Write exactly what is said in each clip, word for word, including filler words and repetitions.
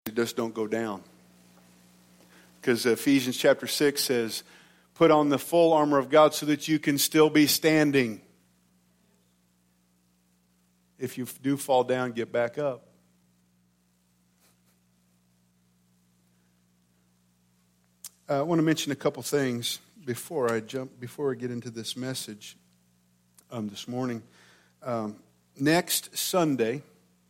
Just don't go down. Because Ephesians chapter six says, put on the full armor of God so that you can still be standing. If you do fall down, get back up. Uh, I want to mention a couple things before I jump, before I get into this message um, this morning. Um, next Sunday,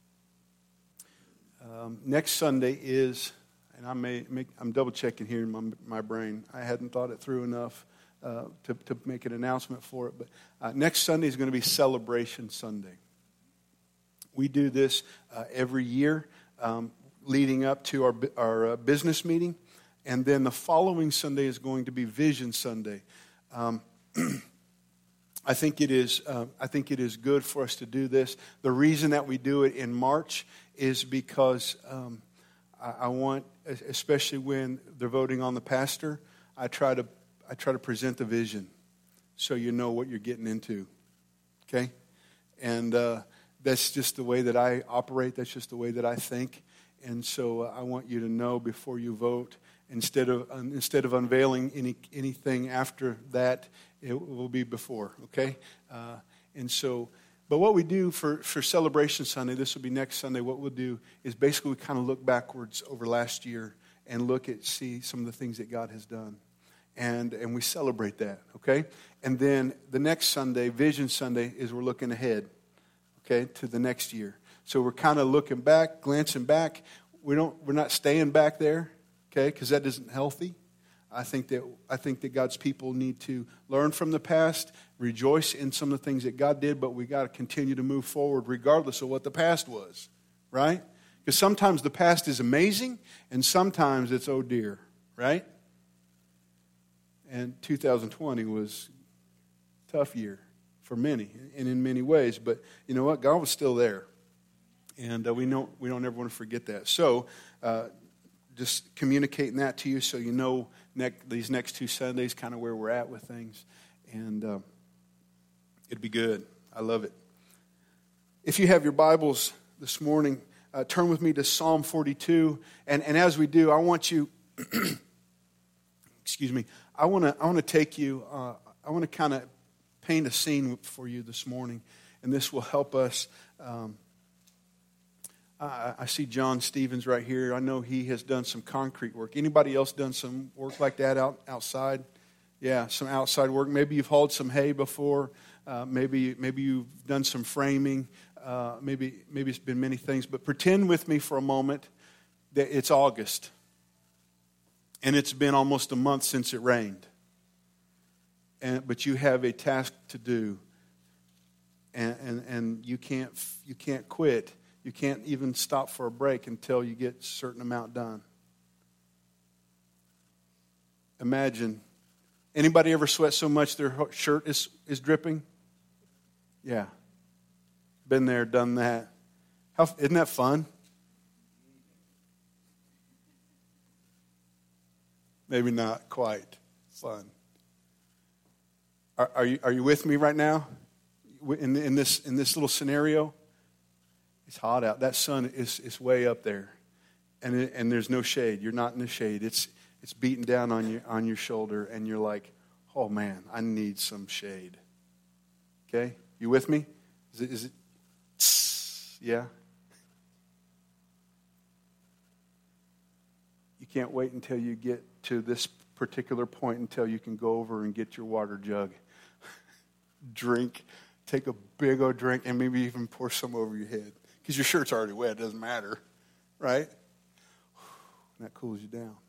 um, next Sunday is, and I may make, I'm double checking here in my, my brain. I hadn't thought it through enough uh, to, to make an announcement for it, but uh, next Sunday is going to be Celebration Sunday. We do this uh, every year, um, leading up to our our uh, business meeting. And then the following Sunday is going to be Vision Sunday. Um, I think it is. Uh, I think it is good for us to do this. The reason that we do it in March is because um, I, I want, especially when they're voting on the pastor, I try to I try to present the vision, so you know what you're getting into. Okay, and uh, that's just the way that I operate. That's just the way that I think. And so uh, I want you to know before you vote. Instead of um, instead of unveiling any anything after that, it will be before, okay? Uh, and so, but what we do for, for Celebration Sunday, this will be next Sunday, what we'll do is basically we kind of look backwards over last year and look at, see some of the things that God has done. And, and we celebrate that, okay? And then the next Sunday, Vision Sunday, is we're looking ahead, okay, to the next year. So we're kind of looking back, glancing back. We don't, we're not staying back there. Okay, because that isn't healthy. I think that I think that God's people need to learn from the past, rejoice in some of the things that God did, but we got to continue to move forward regardless of what the past was, right? Because sometimes the past is amazing, and sometimes it's oh dear, right? And two thousand twenty was a tough year for many, and in many ways. But you know what? God was still there, and uh, we don't we don't ever want to forget that. So. Uh, Just communicating that to you so you know next, these next two Sundays kind of where we're at with things. And uh, it'd be good. I love it. If you have your Bibles this morning, uh, turn with me to Psalm forty-two. And, and as we do, I want you, excuse me, I want to I want to take you, uh, I want to kind of paint a scene for you this morning. And this will help us. Um, I see John Stevens right here. I know he has done some concrete work. Anybody else done some work like that out outside? Yeah, some outside work. Maybe you've hauled some hay before. Uh, maybe maybe you've done some framing. Uh, maybe maybe it's been many things. But pretend with me for a moment that it's August, and it's been almost a month since it rained. And but you have a task to do, and and, and you can't you can't quit. You can't even stop for a break until you get a certain amount done. Imagine, anybody ever sweat so much their shirt is, is dripping? Yeah. Been there, done that. How, isn't that fun? Maybe not quite fun. Are, are you are you with me right now? In, in this in this little scenario? It's hot out. That sun is, is way up there, and it, and there's no shade. You're not in the shade. It's it's beating down on you on your shoulder, and you're like, oh man, I need some shade. Okay, you with me? Is it? Is it? Tss, yeah. You can't wait until you get to this particular point until you can go over and get your water jug, drink, take a big old drink, and maybe even pour some over your head. Because your shirt's already wet, it doesn't matter, right? And that cools you down.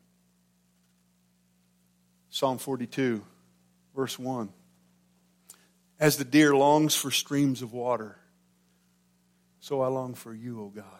Psalm forty-two, verse one. As the deer longs for streams of water, so I long for you, O God.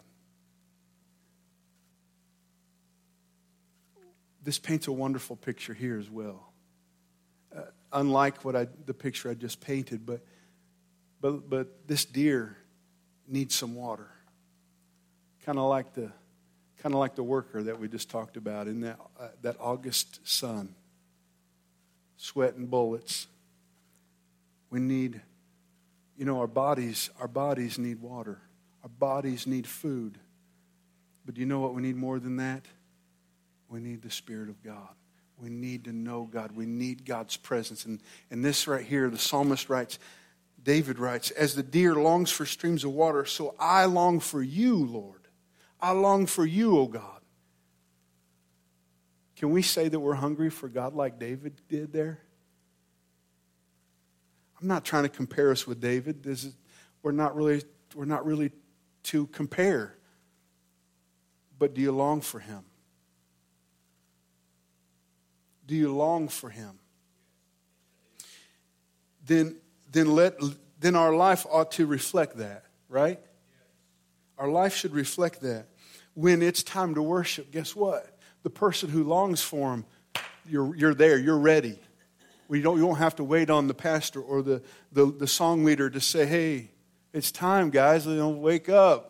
This paints a wonderful picture here as well. Uh, unlike what I, the picture I just painted, but but but this deer needs some water. Kind of like the, kind of like the worker that we just talked about in that uh, that August sun, sweating bullets. We need, you know, our bodies. Our bodies need water. Our bodies need food. But do you know what we need more than that? We need the Spirit of God. We need to know God. We need God's presence. And, and this right here, the psalmist writes, David writes, as the deer longs for streams of water, so I long for you, Lord. I long for you, O God. Can we say that we're hungry for God like David did there? I'm not trying to compare us with David. This is, we're not really, we're not really to compare. But do you long for him? Do you long for him? Then, then let then our life ought to reflect that, right? Our life should reflect that. When it's time to worship, guess what? The person who longs for him, you're you're there, you're ready. We don't you don't have to wait on the pastor or the, the, the song leader to say, hey, it's time, guys, you know, wake up.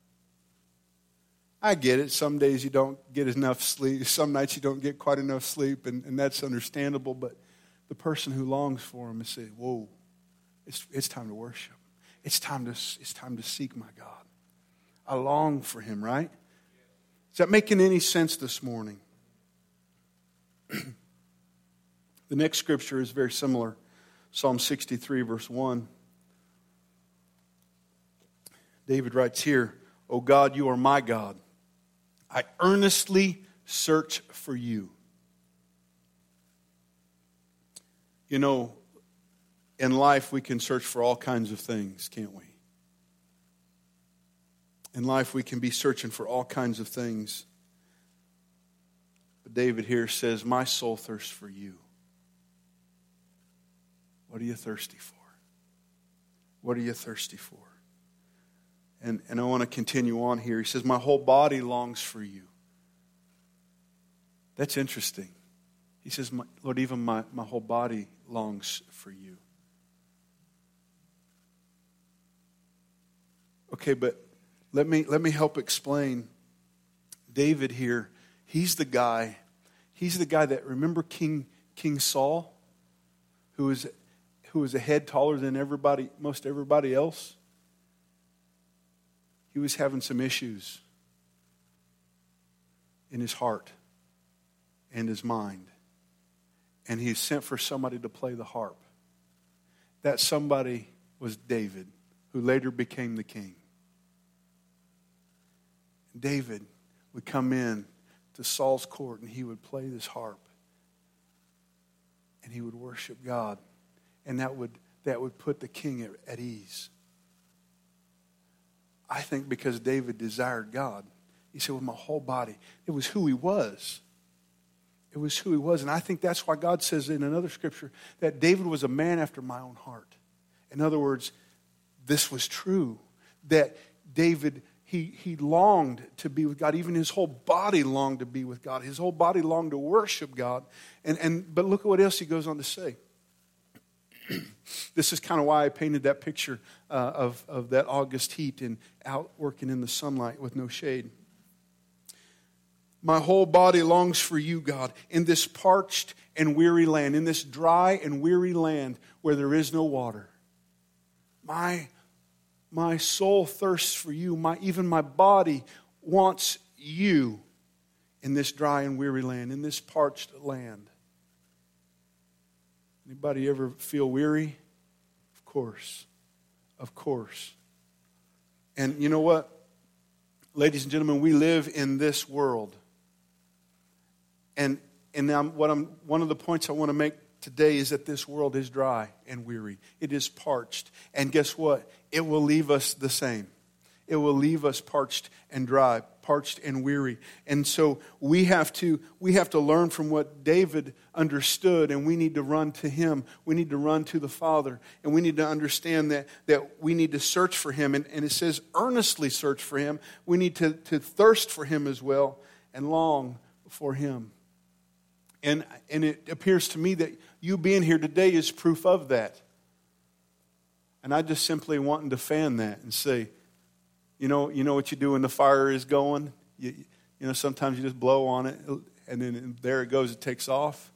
I get it. Some days you don't get enough sleep. Some nights you don't get quite enough sleep, and, and that's understandable. But the person who longs for him is saying, whoa, it's, it's time to worship. It's time to, it's time to seek my God. I long for him, right? Is that making any sense this morning? The next scripture is very similar. Psalm sixty-three, verse one. David writes here, O God, you are my God. I earnestly search for you. You know, in life we can search for all kinds of things, can't we? In life we can be searching for all kinds of things. But David here says, my soul thirsts for you. What are you thirsty for? What are you thirsty for? And, and I want to continue on here. He says, my whole body longs for you. That's interesting. He says, my, Lord, even my, my whole body longs for you. Okay, but let me let me help explain. David here, he's the guy, he's the guy that, remember King King Saul, who was who was a head taller than everybody, most everybody else? He was having some issues in his heart and his mind. And he sent for somebody to play the harp. That somebody was David, who later became the king. David would come in to Saul's court and he would play this harp. And he would worship God. And that would, that would put the king at, at ease. I think because David desired God. He said, with my whole body. It was who he was. It was who he was. And I think that's why God says in another scripture that David was a man after my own heart. In other words, this was true. That David, he, he longed to be with God. Even his whole body longed to be with God. His whole body longed to worship God. And, and but look at what else he goes on to say. This is kind of why I painted that picture uh, of, of that August heat and out working in the sunlight with no shade. My whole body longs for you, God, in this parched and weary land, in this dry and weary land where there is no water. My, my soul thirsts for you. My, even my body wants you in this dry and weary land, in this parched land. Anybody ever feel weary? Of course. Of course. And you know what? Ladies and gentlemen, we live in this world. And and I'm, what I'm one of the points I want to make today is that this world is dry and weary. It is parched. And guess what? It will leave us the same. It will leave us parched and dry, parched and weary. And so we have to we have to learn from what David understood, and we need to run to him. We need to run to the Father, and we need to understand that, that we need to search for him. And, and it says earnestly search for him. We need to, to thirst for him as well and long for him. And, and it appears to me that you being here today is proof of that. And I just simply wanting to fan that and say, You know, you know what you do when the fire is going? You, you know, sometimes you just blow on it, and then there it goes, it takes off.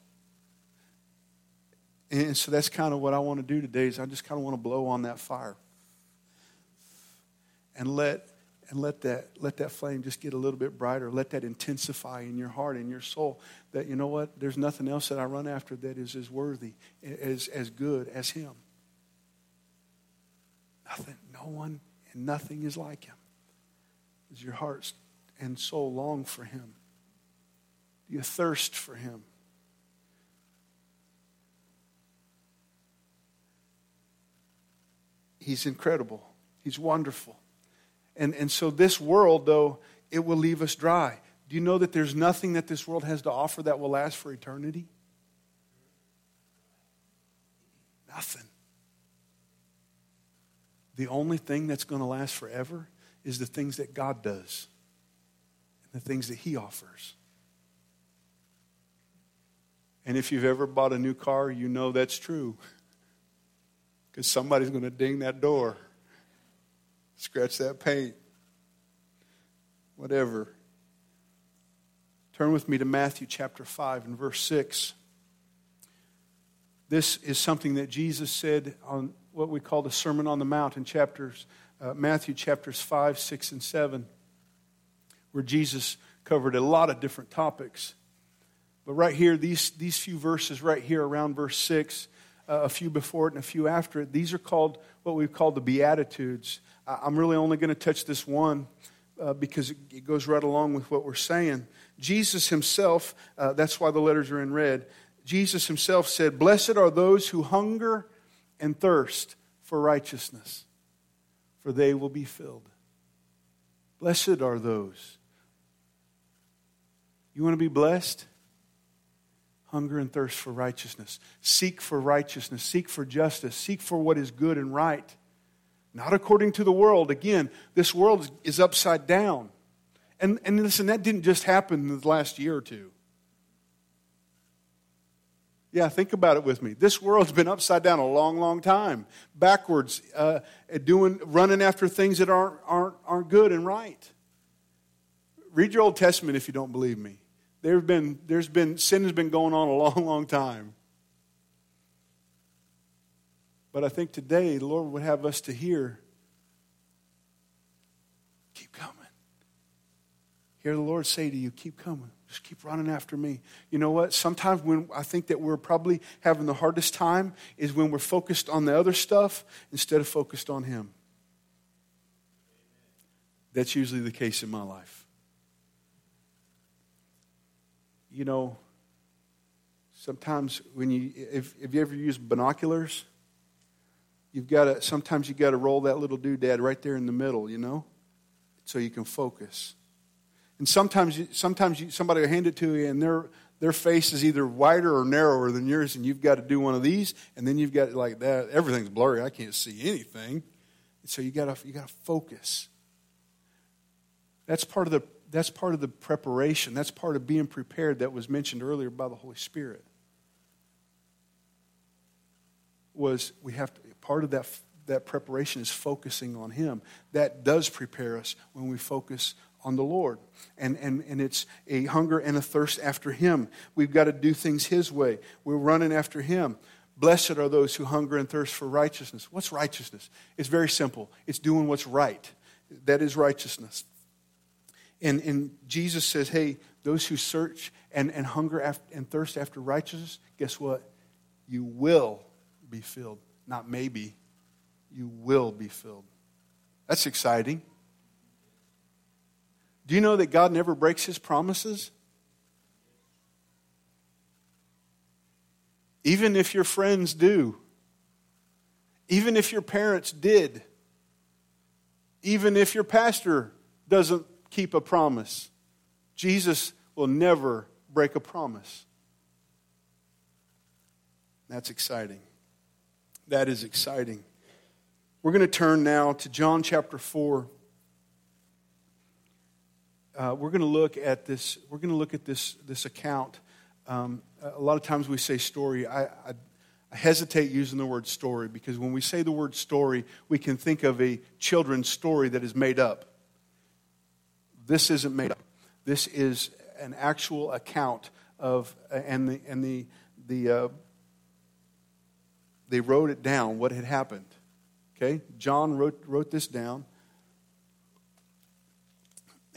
And so that's kind of what I want to do today is I just kind of want to blow on that fire. And let And let that, let that flame just get a little bit brighter. Let that intensify in your heart, in your soul. That, you know what, there's nothing else that I run after that is as worthy, as, as good as Him. Nothing, no one and nothing is like Him. Does your heart and soul long for Him? Do you thirst for Him? He's incredible. He's wonderful. And, and so this world, though, it will leave us dry. Do you know that there's nothing that this world has to offer that will last for eternity? Nothing. The only thing that's going to last forever is the things that God does and the things that He offers. And if you've ever bought a new car, you know that's true. Because somebody's going to ding that door. Scratch that paint. Whatever. Turn with me to Matthew chapter five and verse six. This is something that Jesus said on what we call the Sermon on the Mount in chapters, uh, Matthew chapters five, six, and seven, where Jesus covered a lot of different topics. But right here, these, these few verses right here around verse six, uh, a few before it and a few after it, these are called what we call the Beatitudes. I'm really only going to touch this one uh, because it goes right along with what we're saying. Jesus Himself, uh, that's why the letters are in red. Jesus Himself said, "Blessed are those who hunger and thirst for righteousness, for they will be filled." Blessed are those. You want to be blessed? Hunger and thirst for righteousness. Seek for righteousness. Seek for justice. Seek for what is good and right. Not according to the world. Again, this world is upside down. And, and listen, that didn't just happen in the last year or two. Yeah, think about it with me. This world's been upside down a long, long time. Backwards, uh, doing, running after things that aren't, aren't, aren't good and right. Read your Old Testament if you don't believe me. There've been, there's been, sin has been going on a long, long time. But I think today the Lord would have us to hear, keep coming. Hear the Lord say to you, keep coming. Just keep running after me. You know what? Sometimes when I think that we're probably having the hardest time is when we're focused on the other stuff instead of focused on Him. That's usually the case in my life. You know, sometimes when you, if, if you ever use binoculars, you've got to, sometimes you got to roll that little doodad right there in the middle, you know, so you can focus. And sometimes, you, sometimes you, somebody will hand it to you, and their their face is either wider or narrower than yours, and you've got to do one of these, and then you've got like that. Everything's blurry. I can't see anything. So you got to you got to focus. That's part of the that's part of the preparation. That's part of being prepared that was mentioned earlier by the Holy Spirit. Was we have to, part of that that preparation is focusing on Him. That does prepare us when we focus on the Lord. And, and, and it's a hunger and a thirst after Him. We've got to do things His way. We're running after Him. Blessed are those who hunger and thirst for righteousness. What's righteousness? It's very simple. It's doing what's right. That is righteousness. And, and Jesus says, hey, those who search and, and hunger after, and thirst after righteousness, guess what? You will be filled. Not maybe. You will be filled. That's exciting. Do you know that God never breaks His promises? Even if your friends do. Even if your parents did. Even if your pastor doesn't keep a promise. Jesus will never break a promise. That's exciting. That is exciting. We're going to turn now to John chapter four. Uh, we're going to look at this. We're going to look at this this account. Um, a lot of times we say story. I, I, I hesitate using the word story because when we say the word story, we can think of a children's story that is made up. This isn't made up. This is an actual account of, and the and the the uh, they wrote it down what had happened. Okay, John wrote wrote this down.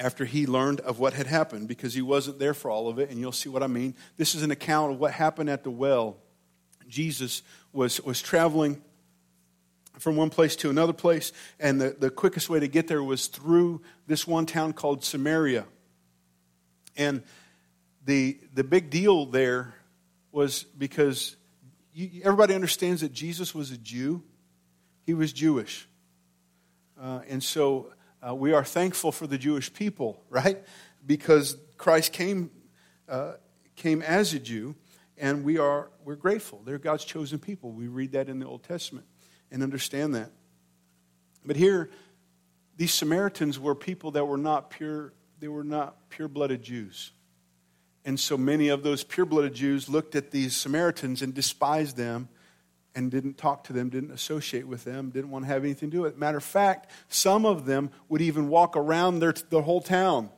after he learned of what had happened, because he wasn't there for all of it, and you'll see what I mean. This is an account of what happened at the well. Jesus was, was traveling from one place to another place, and the, the quickest way to get there was through this one town called Samaria. And the, the big deal there was because you, everybody understands that Jesus was a Jew. He was Jewish. Uh, and so uh, we are thankful for the Jewish people, right? Because Christ came uh, came as a Jew, and we are we're grateful. They're God's chosen people. We read that in the Old Testament and understand that. But here, these Samaritans were people that were not pure. They were not pure-blooded Jews. And so many of those pure-blooded Jews looked at these Samaritans and despised them and didn't talk to them, didn't associate with them, didn't want to have anything to do with it. Matter of fact, some of them would even walk around their, the whole town.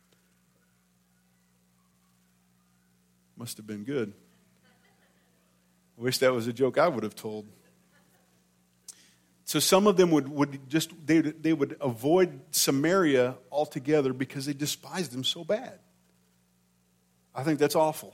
Must have been good. I wish that was a joke I would have told. So some of them would, would just, they, they would avoid Samaria altogether because they despised them so bad. I think that's awful.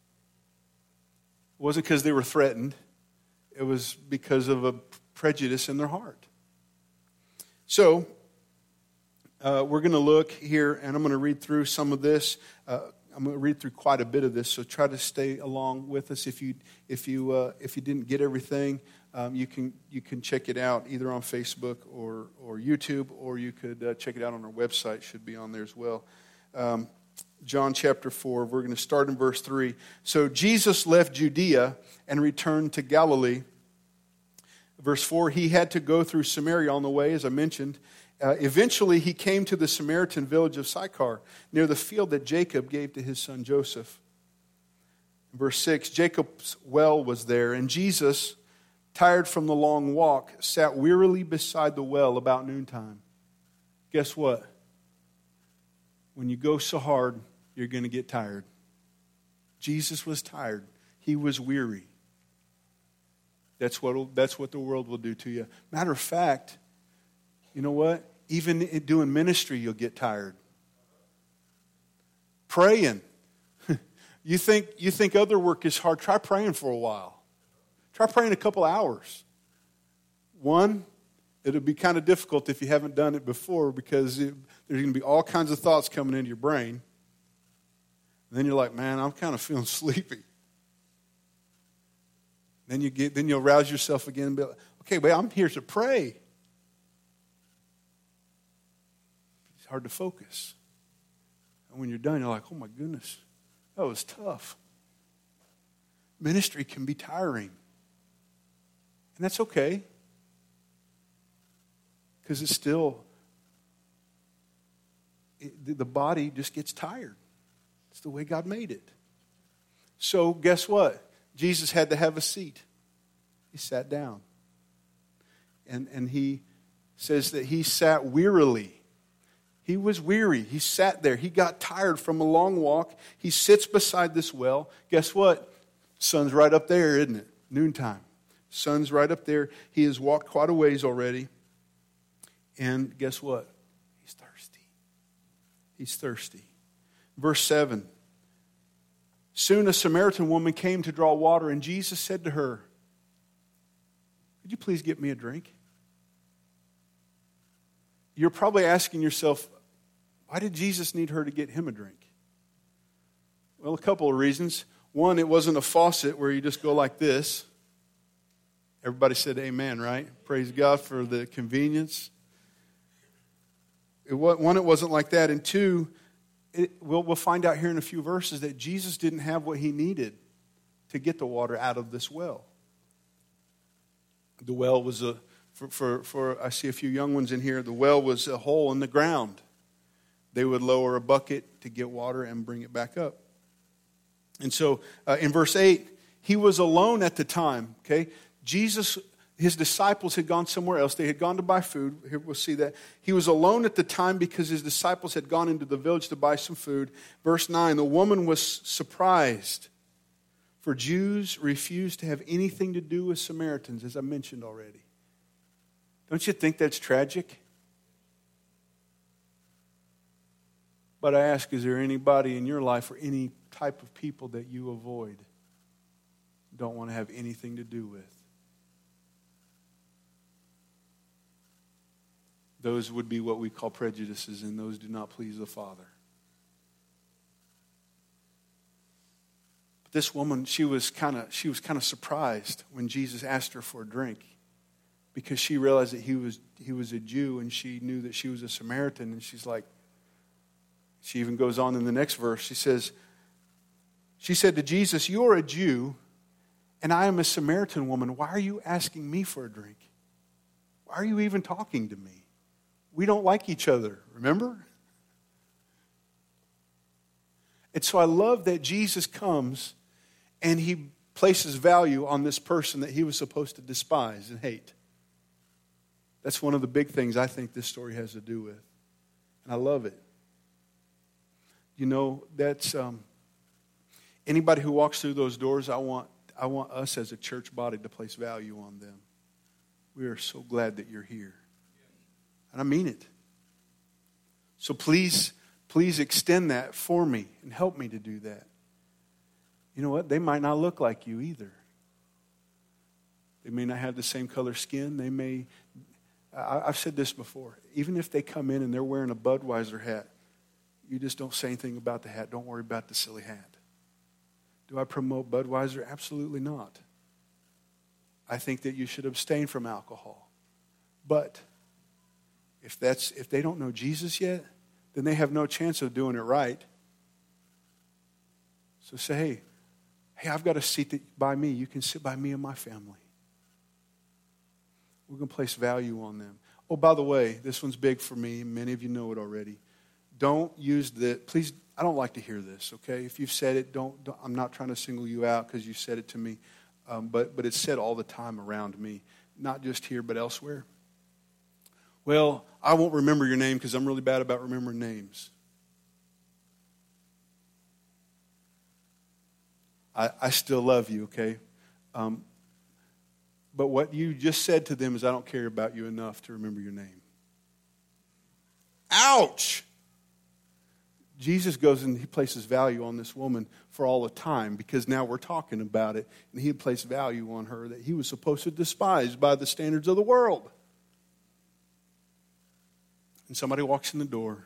It wasn't because they were threatened. It was because of a prejudice in their heart. So, uh, we're going to look here, and I'm going to read through some of this. Uh, I'm going to read through quite a bit of this, so try to stay along with us. If you if you uh, if you didn't get everything, um, you can you can check it out either on Facebook or or YouTube, or you could uh, check it out on our website. It should be on there as well. Um, John chapter four, we're going to start in verse three. So Jesus left Judea and returned to Galilee. Verse four, he had to go through Samaria on the way, as I mentioned. Uh, eventually, he came to the Samaritan village of Sychar, near the field that Jacob gave to his son Joseph. Verse six, Jacob's well was there, and Jesus, tired from the long walk, sat wearily beside the well about noontime. Guess what? When you go so hard, you're going to get tired. Jesus was tired. He was weary. That's what, that's what the world will do to you. Matter of fact, you know what? Even doing ministry, you'll get tired. Praying. You think, you think other work is hard. Try praying for a while. Try praying a couple hours. One, it'll be kind of difficult if you haven't done it before, because it, there's going to be all kinds of thoughts coming into your brain. And then you're like, man, I'm kind of feeling sleepy. Then you get, then you'll rouse yourself again and be like, okay, wait, I'm here to pray. It's hard to focus. And when you're done, you're like, oh my goodness, that was tough. Ministry can be tiring. And that's okay. Because it's still, it, the body just gets tired. It's the way God made it. So guess what? Jesus had to have a seat. He sat down. And, and he says that he sat wearily. He was weary. He sat there. He got tired from a long walk. He sits beside this well. Guess what? Sun's right up there, isn't it? Noontime. Sun's right up there. He has walked quite a ways already. And guess what? He's thirsty. He's thirsty. Verse seven. Soon a Samaritan woman came to draw water, and Jesus said to her, could you please get me a drink? You're probably asking yourself, why did Jesus need her to get him a drink? Well, a couple of reasons. One, it wasn't a faucet where you just go like this. Everybody said amen, right? Praise God for the convenience. It, one, it wasn't like that. And two, It, we'll, we'll find out here in a few verses that Jesus didn't have what he needed to get the water out of this well. The well was a, for, for, for, I see a few young ones in here, the well was a hole in the ground. They would lower a bucket to get water and bring it back up. And so uh, in verse eight, he was alone at the time, okay? Jesus, his disciples had gone somewhere else. They had gone to buy food. Here we'll see that. He was alone at the time because his disciples had gone into the village to buy some food. Verse nine, the woman was surprised, for Jews refused to have anything to do with Samaritans, as I mentioned already. Don't you think that's tragic? But I ask, is there anybody in your life or any type of people that you avoid, don't want to have anything to do with? Those would be what we call prejudices, and those do not please the Father. But this woman, she was kind of she was kind of surprised when Jesus asked her for a drink, because she realized that he was he was a Jew, and she knew that she was a Samaritan, and she's like, she even goes on in the next verse. She says, she said to Jesus, "You are a Jew, and I am a Samaritan woman. Why are you asking me for a drink? Why are you even talking to me? We don't like each other, remember?" And so I love that Jesus comes and he places value on this person that he was supposed to despise and hate. That's one of the big things I think this story has to do with. And I love it. You know, that's um, anybody who walks through those doors, I want I want us as a church body to place value on them. We are so glad that you're here. And I mean it. So please, please extend that for me and help me to do that. You know what? They might not look like you either. They may not have the same color skin. They may, I, I've said this before, even if they come in and they're wearing a Budweiser hat, you just don't say anything about the hat. Don't worry about the silly hat. Do I promote Budweiser? Absolutely not. I think that you should abstain from alcohol. But if that's if they don't know Jesus yet, then they have no chance of doing it right. So say, hey, hey, I've got a seat that, by me. You can sit by me and my family. We're going to place value on them. Oh, by the way, this one's big for me. Many of you know it already. Don't use the, please, I don't like to hear this, okay? If you've said it, don't, don't I'm not trying to single you out because you said it to me. Um, but, but it's said all the time around me. Not just here, but elsewhere. Well, I won't remember your name because I'm really bad about remembering names. I, I still love you, okay? Um, but what you just said to them is, I don't care about you enough to remember your name. Ouch! Jesus goes and he places value on this woman for all the time, because now we're talking about it, and he had placed value on her that he was supposed to despise by the standards of the world. And somebody walks in the door,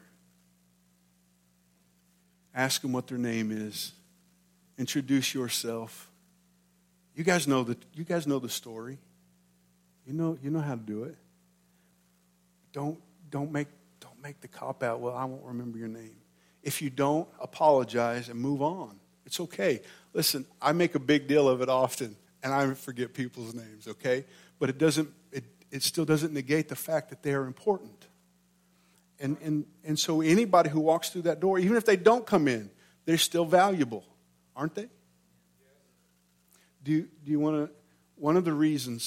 ask them what their name is, introduce yourself. You guys know the you guys know the story. You know you know how to do it. Don't don't make don't make the cop out. Well, I won't remember your name. If you don't, apologize and move on. It's okay. Listen, I make a big deal of it often, and I forget people's names, okay? But it doesn't it, it still doesn't negate the fact that they are important. And and and so anybody who walks through that door, even if they don't come in, they're still valuable, aren't they? Do you, do you want to, one of the reasons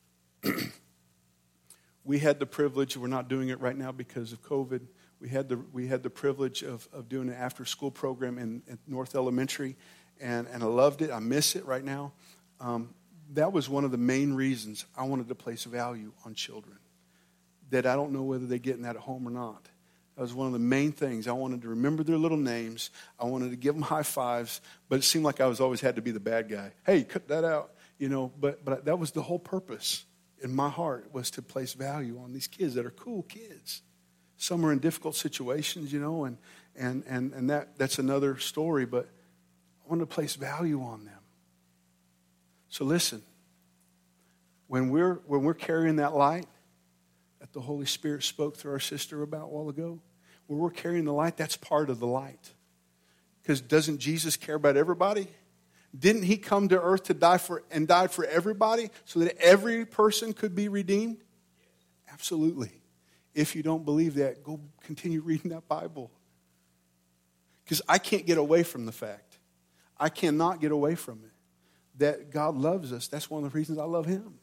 we had the privilege, we're not doing it right now because of COVID, we had the we had the privilege of, of doing an after-school program in, in North Elementary, and, and I loved it. I miss it right now. Um, that was one of the main reasons I wanted to place value on children, that I don't know whether they're getting that at home or not. That was one of the main things. I wanted to remember their little names. I wanted to give them high fives, but it seemed like I was always had to be the bad guy. Hey, cut that out, you know. But but that was the whole purpose in my heart, was to place value on these kids that are cool kids. Some are in difficult situations, you know, and and and and that that's another story. But I wanted to place value on them. So listen, when we're when we're carrying that light that the Holy Spirit spoke through our sister about a while ago, when we're carrying the light, that's part of the light. Because doesn't Jesus care about everybody? Didn't he come to earth to die for and died for everybody so that every person could be redeemed? Absolutely. If you don't believe that, go continue reading that Bible. Because I can't get away from the fact, I cannot get away from it, that God loves us. That's one of the reasons I love him.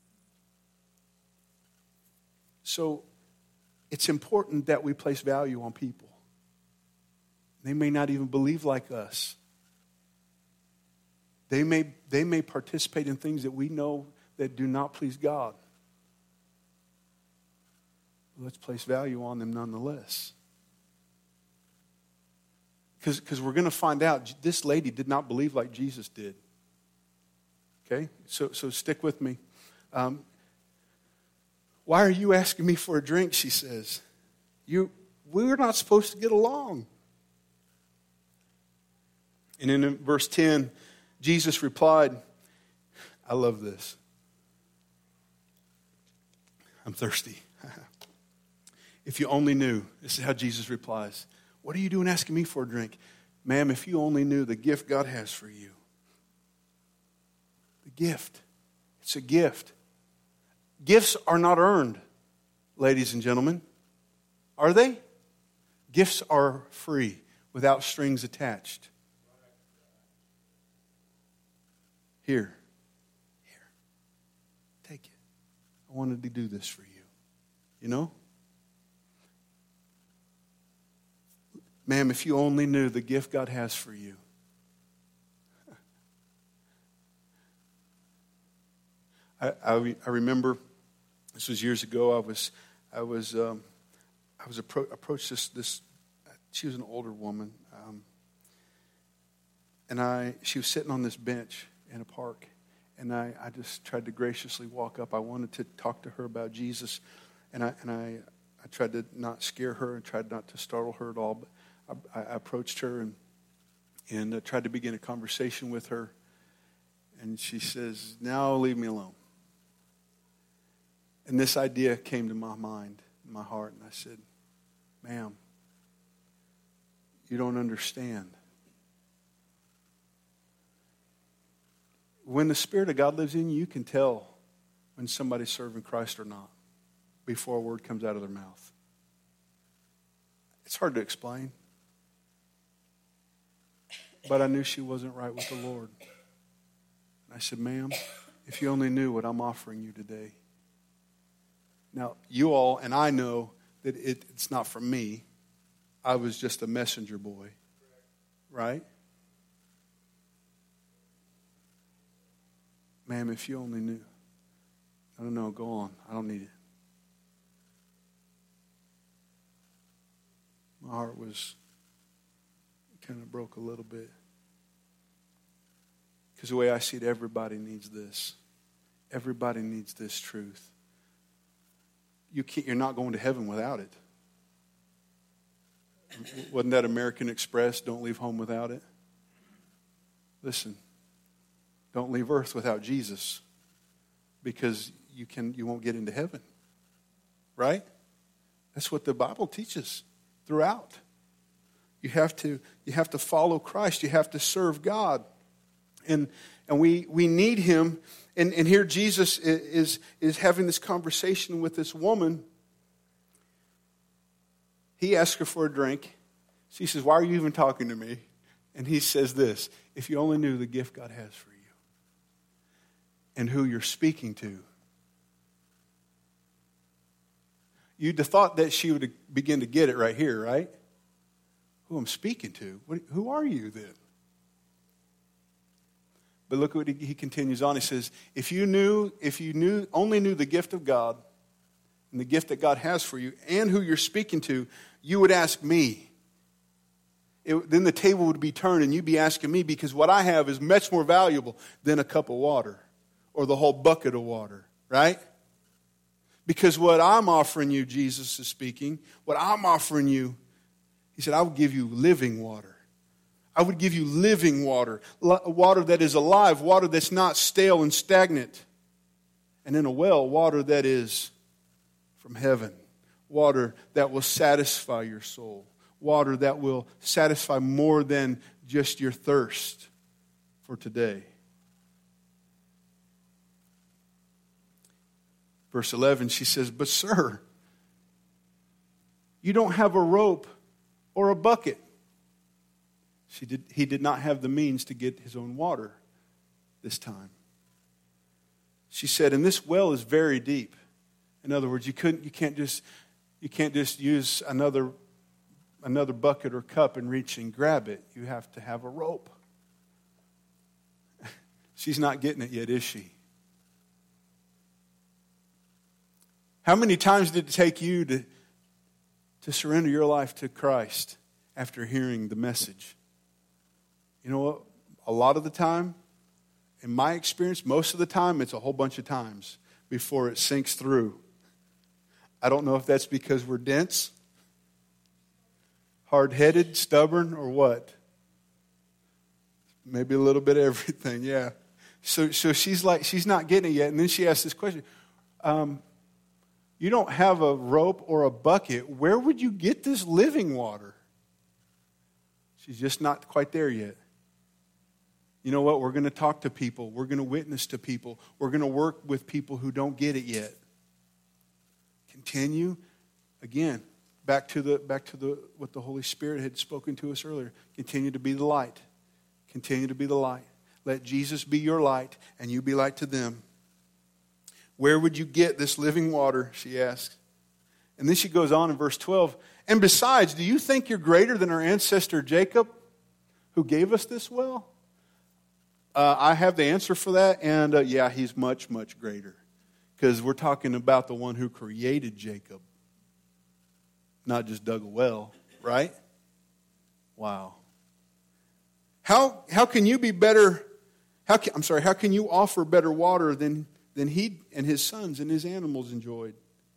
So it's important that we place value on people. They may not even believe like us. They may, they may participate in things that we know that do not please God. But let's place value on them nonetheless. Because we're going to find out this lady did not believe like Jesus did. Okay? So, so stick with me. Um, why are you asking me for a drink, she says. You, we're not supposed to get along. And in verse ten, Jesus replied, I love this. I'm thirsty. If you only knew, this is how Jesus replies. What are you doing asking me for a drink? Ma'am, if you only knew the gift God has for you. The gift. It's a gift. Gifts are not earned, ladies and gentlemen. Are they? Gifts are free, without strings attached. Here. Here. Take it. I wanted to do this for you. You know? Ma'am, if you only knew the gift God has for you. I, I, I remember, this was years ago, I was I was um, I was appro- approached this this she was an older woman, um, and I she was sitting on this bench in a park, and I, I just tried to graciously walk up. I wanted to talk to her about Jesus, and I and I, I tried to not scare her and tried not to startle her at all, but I, I approached her and and uh, tried to begin a conversation with her, and she says, "Now leave me alone." And this idea came to my mind, my heart, and I said, ma'am, you don't understand. When the Spirit of God lives in you, you can tell when somebody's serving Christ or not before a word comes out of their mouth. It's hard to explain. But I knew she wasn't right with the Lord. And I said, ma'am, if you only knew what I'm offering you today. Now, you all, and I know that it, it's not from me. I was just a messenger boy. Right? Ma'am, if you only knew. I don't know, go on. I don't need it. My heart was kind of broke a little bit. Because the way I see it, everybody needs this. Everybody needs this truth. You can't, you're not going to heaven without it. Wasn't that American Express? Don't leave home without it. Listen, don't leave earth without Jesus, because you can you won't get into heaven. Right? That's what the Bible teaches throughout. You have to you have to follow Christ. You have to serve God, and and we we need Him. And, and here Jesus is, is having this conversation with this woman. He asks her for a drink. She says, why are you even talking to me? And he says this, if you only knew the gift God has for you and who you're speaking to. You'd have thought that she would begin to get it right here, right? Who I'm speaking to? What, who are you then? But look what he, he continues on. He says, if you knew, if you knew, only knew the gift of God and the gift that God has for you and who you're speaking to, you would ask me. It, then the table would be turned and you'd be asking me, because what I have is much more valuable than a cup of water or the whole bucket of water, right? Because what I'm offering you, Jesus is speaking, what I'm offering you, he said, I will give you living water. I would give you living water, water that is alive, water that's not stale and stagnant. And in a well, water that is from heaven, water that will satisfy your soul, water that will satisfy more than just your thirst for today. Verse eleven, she says, but sir, you don't have a rope or a bucket. She did, he did not have the means to get his own water this time. She said, and this well is very deep. In other words, you couldn't, you can't just, you can't just use another, another bucket or cup and reach and grab it. You have to have a rope. She's not getting it yet, is she? How many times did it take you to, to surrender your life to Christ after hearing the message. You know what? A lot of the time, in my experience, most of the time, it's a whole bunch of times before it sinks through. I don't know if that's because we're dense, hard-headed, stubborn, or what. Maybe a little bit of everything, yeah. So so she's like, she's not getting it yet. And then she asks this question. Um, you don't have a rope or a bucket. Where would you get this living water? She's just not quite there yet. You know what? We're going to talk to people. We're going to witness to people. We're going to work with people who don't get it yet. Continue. Again, back to the back to the what the Holy Spirit had spoken to us earlier. Continue to be the light. Continue to be the light. Let Jesus be your light, and you be light to them. Where would you get this living water, she asks. And then she goes on in verse twelve. And besides, do you think you're greater than our ancestor Jacob, who gave us this well? Uh, I have the answer for that, and uh, yeah, he's much, much greater. Because we're talking about the one who created Jacob, not just dug a well, right? Wow. How how can you be better? How can, I'm sorry. How can you offer better water than than he and his sons and his animals enjoyed?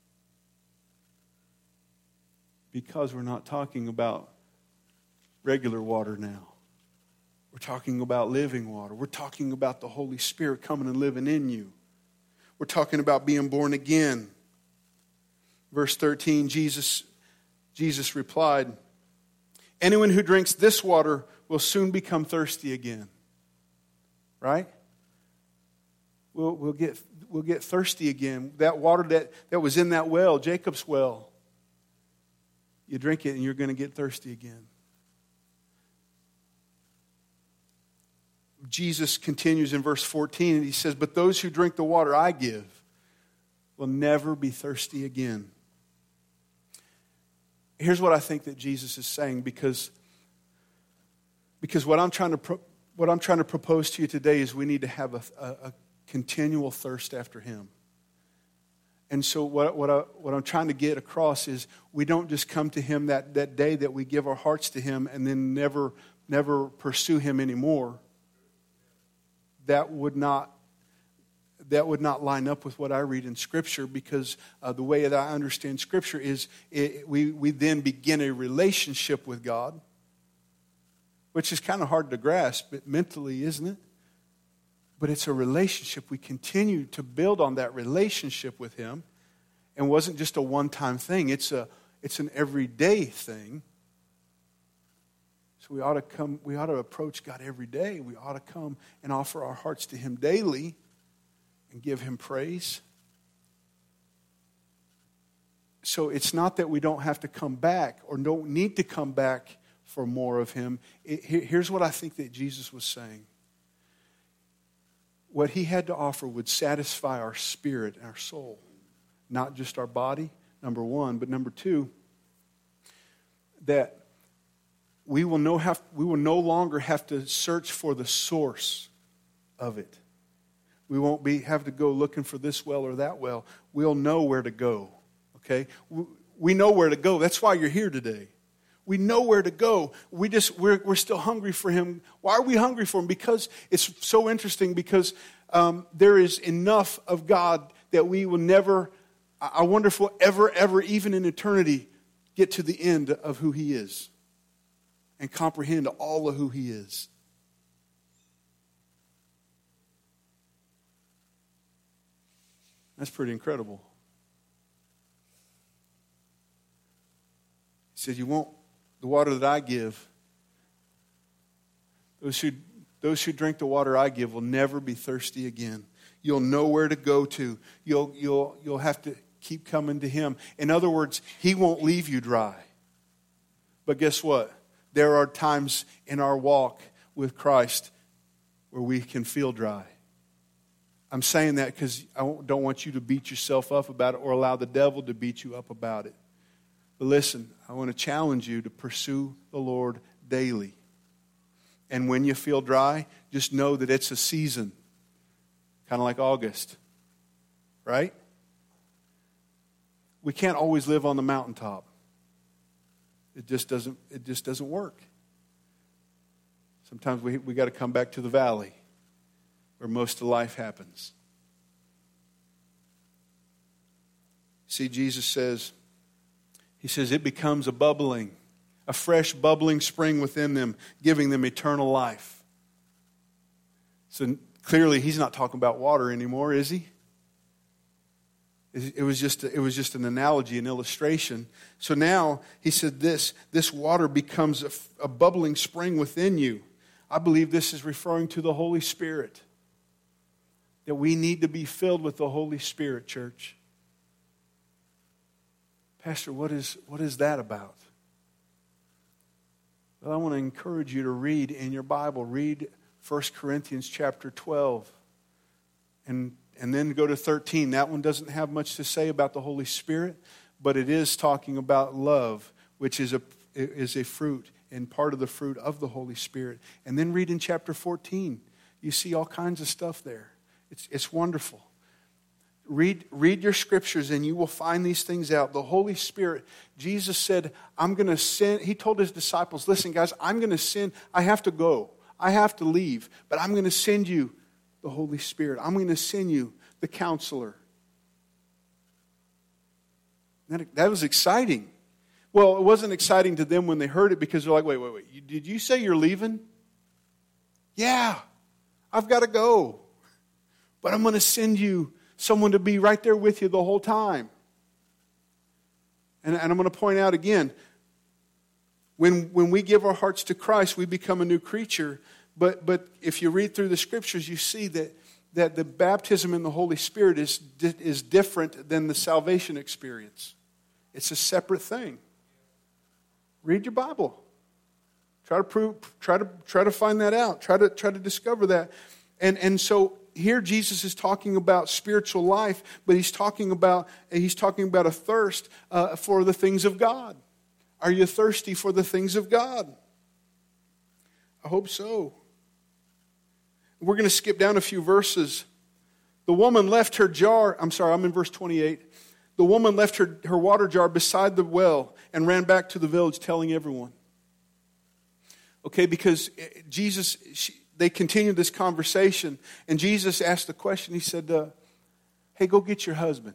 Because we're not talking about regular water now. We're talking about living water. We're talking about the Holy Spirit coming and living in you. We're talking about being born again. Verse thirteen, Jesus, Jesus replied, anyone who drinks this water will soon become thirsty again. Right? We'll, we'll, get, we'll get thirsty again. That water that, that was in that well, Jacob's well, you drink it and you're going to get thirsty again. Jesus continues in verse fourteen and he says, but those who drink the water I give will never be thirsty again. Here's what I think that Jesus is saying, because, because what I'm trying to pro, what I'm trying to propose to you today is we need to have a, a, a continual thirst after him. And so what, what, I, what I'm trying to get across is we don't just come to him that, that day that we give our hearts to him and then never, never pursue him anymore. That would not that would not line up with what I read in Scripture, because uh, the way that I understand Scripture is it, we, we then begin a relationship with God, which is kind of hard to grasp mentally, isn't it? But it's a relationship. We continue to build on that relationship with him. And it wasn't just a one-time thing. It's a it's an everyday thing. So we ought to come, we ought to approach God every day. We ought to come and offer our hearts to him daily and give him praise. So it's not that we don't have to come back or don't need to come back for more of him. It, here's what I think that Jesus was saying. What he had to offer would satisfy our spirit and our soul, not just our body, number one, but number two, that we will no have we will no longer have to search for the source of it. We won't be have to go looking for this well or that well. We'll know where to go. Okay? We know where to go. That's why you're here today. We know where to go. We just we're we're still hungry for him. Why are we hungry for him? Because it's so interesting, because um, there is enough of God that we will never, I wonder if we'll ever, ever, even in eternity, get to the end of who he is and comprehend all of who he is. That's pretty incredible. He said, you won't, the water that I give, those who, those who drink the water I give will never be thirsty again. You'll know where to go to. You'll, you'll, you'll have to keep coming to him. In other words, he won't leave you dry. But guess what? There are times in our walk with Christ where we can feel dry. I'm saying that because I don't want you to beat yourself up about it or allow the devil to beat you up about it. But listen, I want to challenge you to pursue the Lord daily. And when you feel dry, just know that it's a season. Kind of like August. Right? We can't always live on the mountaintop. It just doesn't, it just doesn't work. Sometimes we we got to come back to the valley where most of life happens. See, Jesus says, he says, it becomes a bubbling, a fresh bubbling spring within them, giving them eternal life. So clearly he's not talking about water anymore, is he? It was just it was just an analogy, an illustration. So now he said this, this water becomes a, a bubbling spring within you. I believe this is referring to the Holy Spirit. That we need to be filled with the Holy Spirit, church. Pastor, what is what is that about? Well, I want to encourage you to read in your Bible. Read First Corinthians chapter twelve. And, and then go to thirteen. That one doesn't have much to say about the Holy Spirit, but it is talking about love, which is a is a fruit and part of the fruit of the Holy Spirit. And then read in chapter fourteen. You see all kinds of stuff there. It's it's wonderful. Read, read your scriptures and you will find these things out. The Holy Spirit, Jesus said, I'm going to send, he told his disciples, listen guys, I'm going to send, I have to go. I have to leave, but I'm going to send you the Holy Spirit. I'm going to send you the Counselor. That, that was exciting. Well, it wasn't exciting to them when they heard it because they're like, wait, wait, wait. You, did you say you're leaving? Yeah, I've got to go. But I'm going to send you someone to be right there with you the whole time. And, and I'm going to point out again, when, when we give our hearts to Christ, we become a new creature. But, but if you read through the scriptures, you see that, that the baptism in the Holy Spirit is, is different than the salvation experience. It's a separate thing. Read your Bible. Try to prove, try to try to find that out. Try to try to discover that. And and so here Jesus is talking about spiritual life, but he's talking about he's talking about a thirst uh, for the things of God. Are you thirsty for the things of God? I hope so. We're going to skip down a few verses. The woman left her jar. I'm sorry, I'm in verse twenty-eight. The woman left her, her water jar beside the well and ran back to the village telling everyone. Okay, because Jesus, she, they continued this conversation, and Jesus asked the question. He said, uh, hey, go get your husband.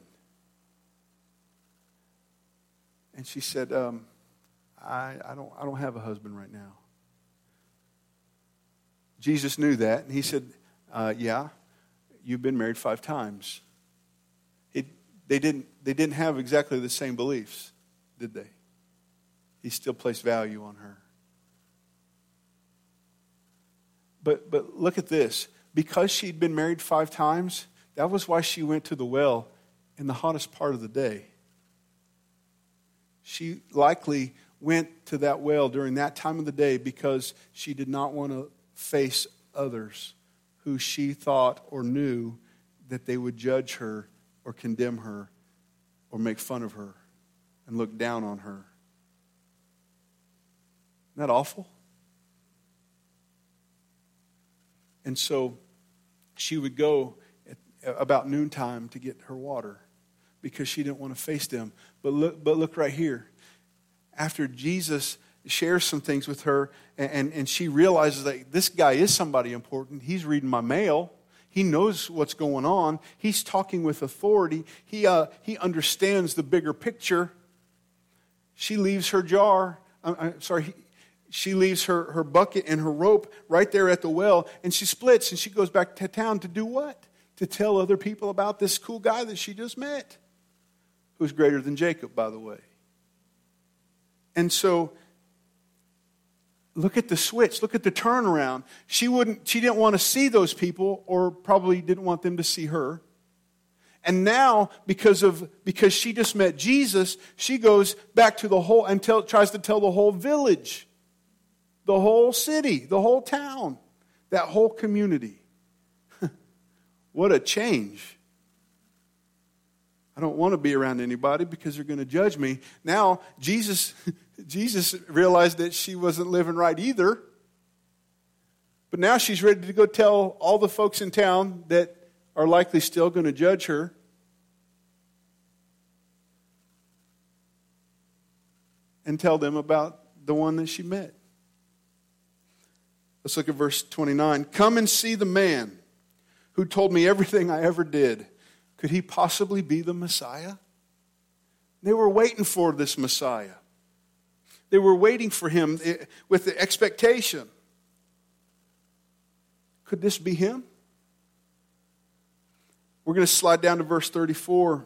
And she said, um, I, I don't I don't have a husband right now. Jesus knew that, and he said, uh, yeah, you've been married five times. It, they didn't they didn't have exactly the same beliefs, did they? He still placed value on her. But but look at this. Because she'd been married five times, that was why she went to the well in the hottest part of the day. She likely went to that well during that time of the day because she did not want to face others who she thought or knew that they would judge her or condemn her or make fun of her and look down on her. Isn't that awful? And so she would go at about noontime to get her water because she didn't want to face them. But look, but look right here. After Jesus shares some things with her and, and, and she realizes that this guy is somebody important. He's reading my mail. He knows what's going on. He's talking with authority. He, uh, he understands the bigger picture. She leaves her jar. I'm, I'm sorry. He, She leaves her, her bucket and her rope right there at the well, and she splits, and she goes back to town to do what? To tell other people about this cool guy that she just met, who's greater than Jacob, by the way. And so, look at the switch. Look at the turnaround. She wouldn't. She didn't want to see those people, or probably didn't want them to see her. And now, because of because she just met Jesus, she goes back to the whole and tell, tries to tell the whole village. The whole city, the whole town, that whole community. What a change. I don't want to be around anybody because they're going to judge me. Now, Jesus, Jesus realized that she wasn't living right either. But now she's ready to go tell all the folks in town that are likely still going to judge her. and tell them about the one that she met. Let's look at verse twenty-nine. Come and see the man who told me everything I ever did. Could he possibly be the Messiah? They were waiting for this Messiah. They were waiting for him with the expectation. Could this be him? We're going to slide down to verse thirty-four.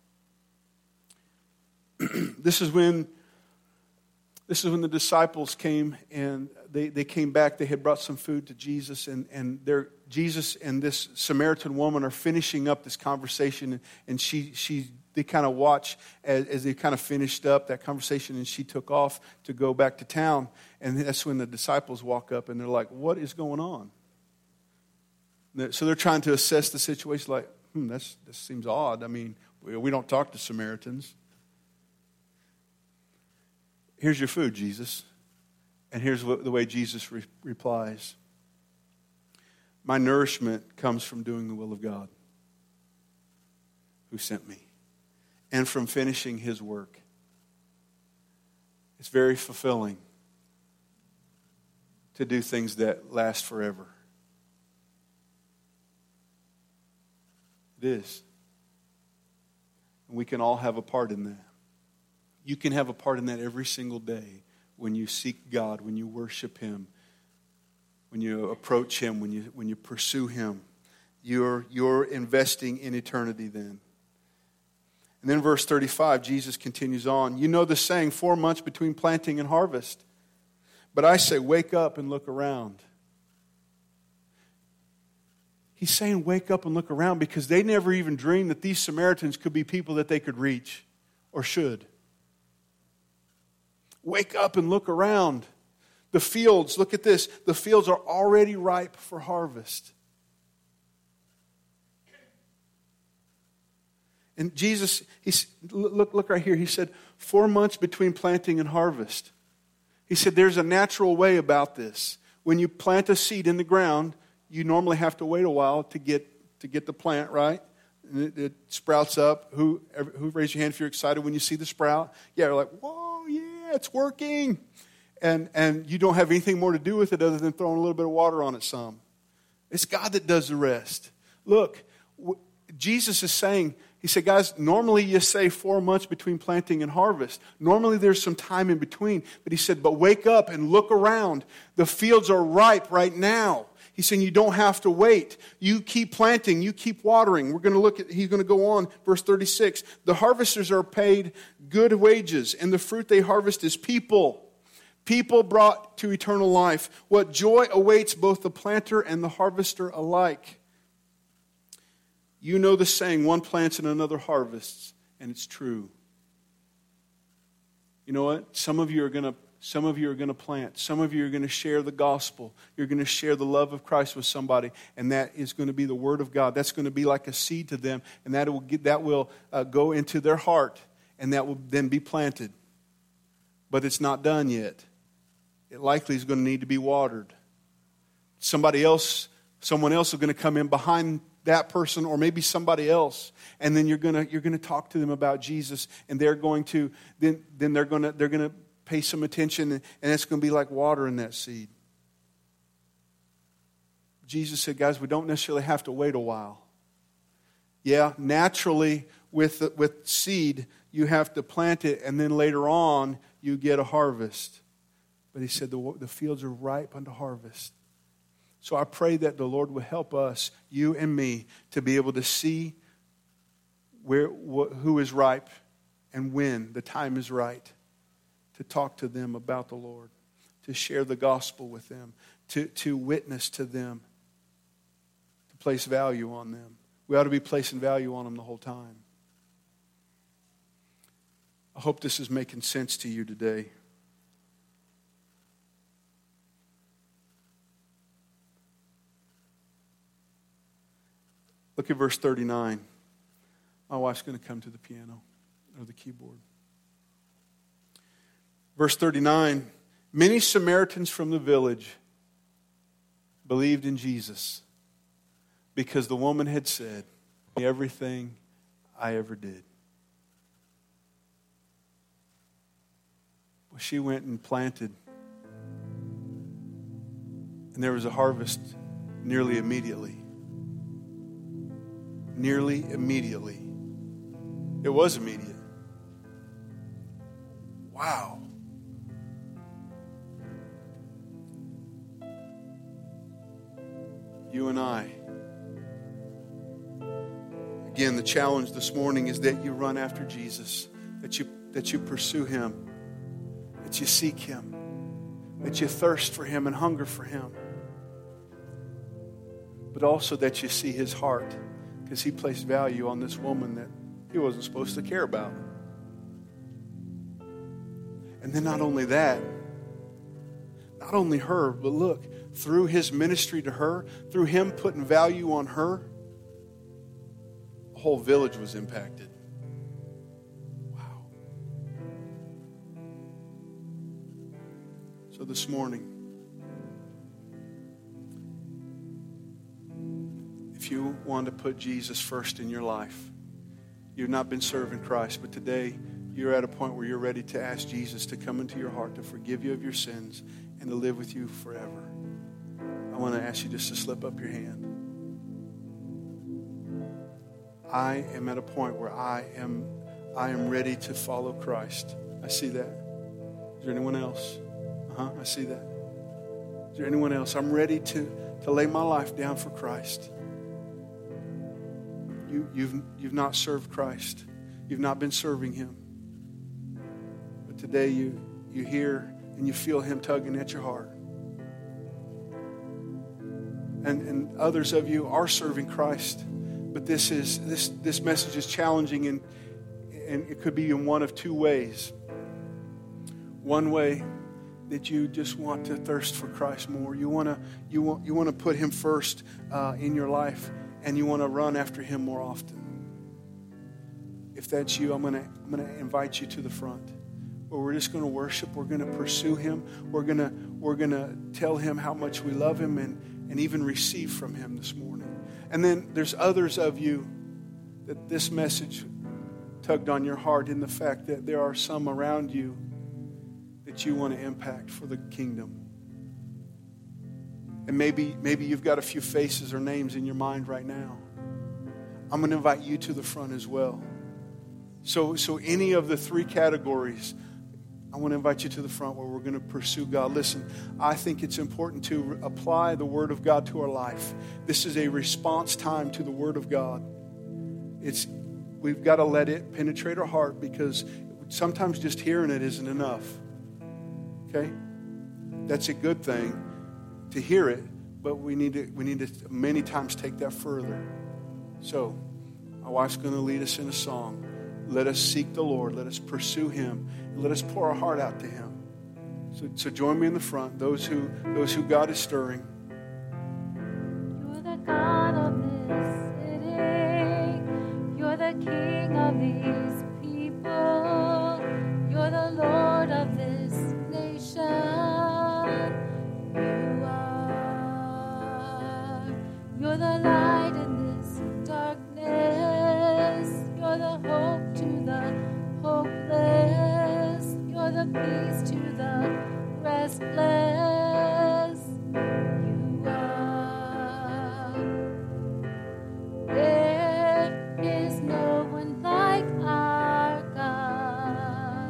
This is when this is when the disciples came and they, they came back. They had brought some food to Jesus, and, and their Jesus and this Samaritan woman are finishing up this conversation, and she she they kind of watch as, as they kind of finished up that conversation, and she took off to go back to town. And that's when the disciples walk up and they're like, what is going on? So they're trying to assess the situation like, hmm, that's, this seems odd. I mean, we, we don't talk to Samaritans. Here's your food, Jesus. And here's what, the way Jesus re- replies. My nourishment comes from doing the will of God who sent me and from finishing his work. It's very fulfilling to do things that last forever. It is. And we can all have a part in that. You can have a part in that every single day when you seek God, when you worship him, when you approach him, when you when you pursue him. You're, you're investing in eternity then. And then verse thirty-five, Jesus continues on. You know the saying, four months between planting and harvest. But I say, wake up and look around. He's saying wake up and look around because they never even dreamed that these Samaritans could be people that they could reach or should. Wake up and look around. The fields, look at this. The fields are already ripe for harvest. And Jesus, he's, look, look right here. He said, four months between planting and harvest. He said, there's a natural way about this. When you plant a seed in the ground, you normally have to wait a while to get to get the plant, right? And it, it sprouts up. Who, who raise your hand if you're excited when you see the sprout? Yeah, you're like, whoa, yeah, it's working. And, and you don't have anything more to do with it other than throwing a little bit of water on it some. It's God that does the rest. Look, w- Jesus is saying, he said, guys, normally you say four months between planting and harvest. Normally there's some time in between. But he said, but wake up and look around. The fields are ripe right now. He's saying you don't have to wait. You keep planting. You keep watering. We're going to look at, he's going to go on, verse thirty-six. The harvesters are paid good wages, and the fruit they harvest is people. People brought to eternal life. What joy awaits both the planter and the harvester alike. You know the saying, one plants and another harvests, and it's true. You know what? Some of you are going to Some of you are going to plant. Some of you are going to share the gospel. You're going to share the love of Christ with somebody, and that is going to be the word of God. That's going to be like a seed to them, and that will get, that will uh, go into their heart, and that will then be planted. But it's not done yet. It likely is going to need to be watered. Somebody else, someone else is going to come in behind that person, or maybe somebody else, and then you're going to you're going to talk to them about Jesus, and they're going to then then they're going to they're going to pay some attention, and it's going to be like water in that seed. Jesus said, guys, we don't necessarily have to wait a while. Yeah, naturally with with seed, you have to plant it, and then later on, you get a harvest. But he said the, the fields are ripe unto harvest. So I pray that the Lord will help us, you and me, to be able to see where wh- who is ripe and when the time is right to talk to them about the Lord, to share the gospel with them, to, to witness to them, to place value on them. We ought to be placing value on them the whole time. I hope this is making sense to you today. Look at verse thirty-nine. My wife's going to come to the piano or the keyboard. Verse thirty-nine, many Samaritans from the village believed in Jesus because the woman had said, everything I ever did. Well, she went and planted. And there was a harvest nearly immediately. Nearly immediately. It was immediate. Wow. You and I. Again, the challenge this morning is that you run after Jesus, that you that you pursue Him, that you seek Him, that you thirst for Him and hunger for Him, but also that you see His heart, because He placed value on this woman that He wasn't supposed to care about. And then not only that, not only her, but look, through His ministry to her, through Him putting value on her, the whole village was impacted. Wow. So this morning, if you want to put Jesus first in your life, you've not been serving Christ, but today you're at a point where you're ready to ask Jesus to come into your heart, to forgive you of your sins, and to live with you forever. I want to ask you just to slip up your hand. I am at a point where I am I am ready to follow Christ. I see that. Is there anyone else? Uh-huh, I see that. Is there anyone else? I'm ready to, to lay my life down for Christ. You, you've, you've not served Christ. You've not been serving Him. But today you, you hear and you feel Him tugging at your heart. And, and others of you are serving Christ. But this is this this message is challenging, and, and it could be in one of two ways. One way that you just want to thirst for Christ more. You want to you want you want to put Him first uh, in your life, and you want to run after Him more often. If that's you, I'm gonna I'm gonna invite you to the front, where we're just gonna worship. We're gonna pursue Him. We're gonna we're gonna tell Him how much we love Him, and and even receive from Him this morning. And then there's others of you that this message tugged on your heart, in the fact that there are some around you that you want to impact for the kingdom. And maybe maybe you've got a few faces or names in your mind right now. I'm going to invite you to the front as well. So, so any of the three categories, I want to invite you to the front where we're going to pursue God. Listen, I think it's important to apply the Word of God to our life. This is a response time to the Word of God. It's we've got to let it penetrate our heart, because sometimes just hearing it isn't enough. Okay? That's a good thing to hear it, but we need to we need to many times take that further. So, my wife's going to lead us in a song. Let us seek the Lord. Let us pursue Him. Let us pour our heart out to Him. So, so join me in the front, those who those who God is stirring. You're the God of this city. You're the King of these people. You're the Lord of this nation. You are. You're the light in this darkness. You're the hope to the hopeless. You're the peace to the restless. You are. There is no one like our God.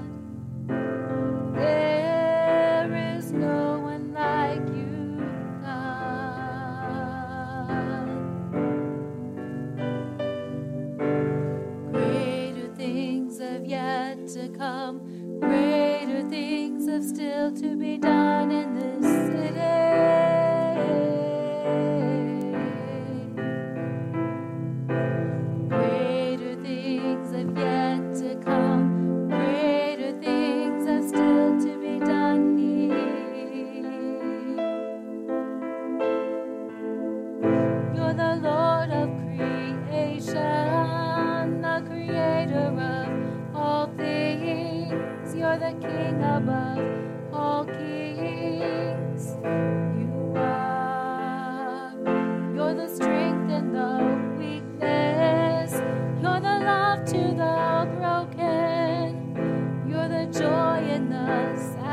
There is no one like you, God. Greater things have yet to come. Greater things have still to be done in this city. Greater things have yet to come. Greater things have still to be done here. You're the Lord of creation, the creator of all things. You're the King above all kings. You are. You're the strength in the weakness. You're the love to the broken. You're the joy in the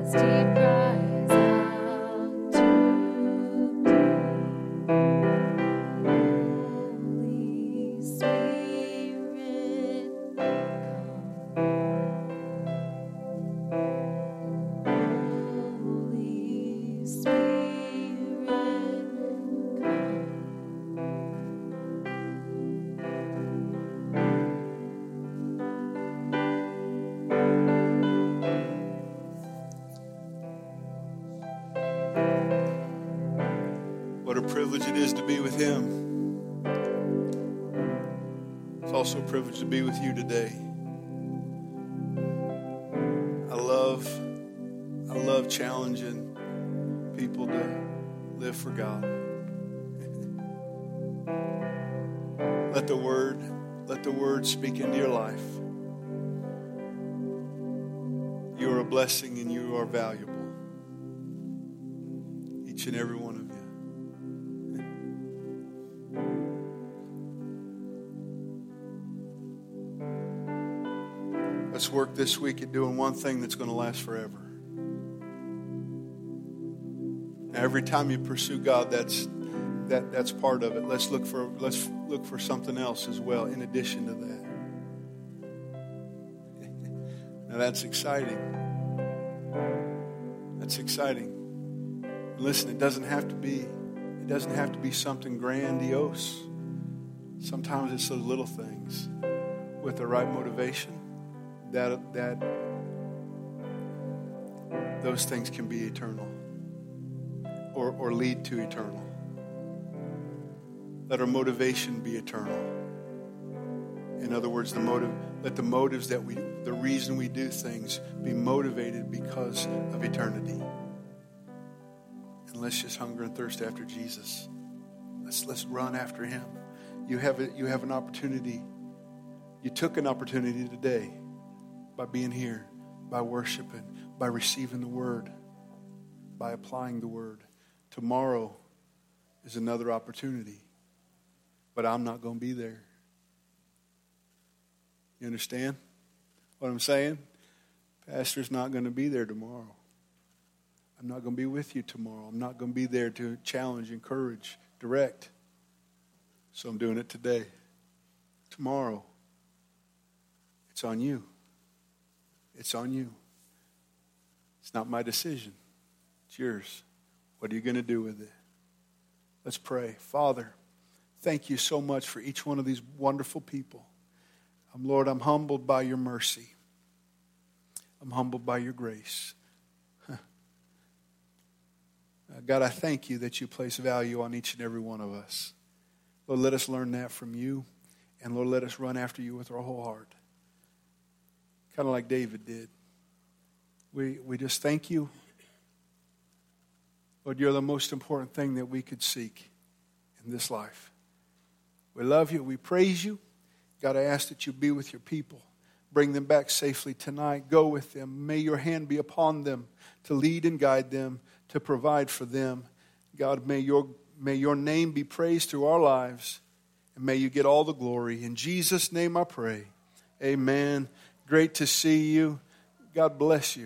heart's deep cries out to thee. Holy Spirit, Holy Spirit, What a privilege it is to be with Him. It's also a privilege to be with you today. I love, I love challenging people to live for God. Let the Word, let the Word speak into your life. You are a blessing and you are valuable. Each and every one of you. Let's work this week at doing one thing that's going to last forever. Now, every time you pursue God, that's that that's part of it. Let's look for let's look for something else as well in addition to that. Now that's exciting. That's exciting. And listen, it doesn't have to be it doesn't have to be something grandiose. Sometimes it's those little things with the right motivation. That that those things can be eternal or, or lead to eternal. Let our motivation be eternal. In other words, the motive, let the motives that we, the reason we do things be motivated because of eternity. And let's just hunger and thirst after Jesus. Let's let's run after Him. You have a, you have an opportunity. You took an opportunity today. By being here, by worshiping, by receiving the Word, by applying the Word. Tomorrow is another opportunity, but I'm not going to be there. You understand what I'm saying? Pastor's not going to be there tomorrow. I'm not going to be with you tomorrow. I'm not going to be there to challenge, encourage, direct. So I'm doing it today. Tomorrow, it's on you. It's on you. It's not my decision. It's yours. What are you going to do with it? Let's pray. Father, thank you so much for each one of these wonderful people. Um, Lord, I'm humbled by your mercy. I'm humbled by your grace. Huh. Uh, God, I thank you that you place value on each and every one of us. Lord, let us learn that from you. And Lord, let us run after you with our whole heart. Kind of like David did. We we just thank you. Lord, you're the most important thing that we could seek in this life. We love you. We praise you. God, I ask that you be with your people. Bring them back safely tonight. Go with them. May your hand be upon them to lead and guide them, to provide for them. God, may your, may your name be praised through our lives, and may you get all the glory. In Jesus' name I pray. Amen. Great to see you. God bless you.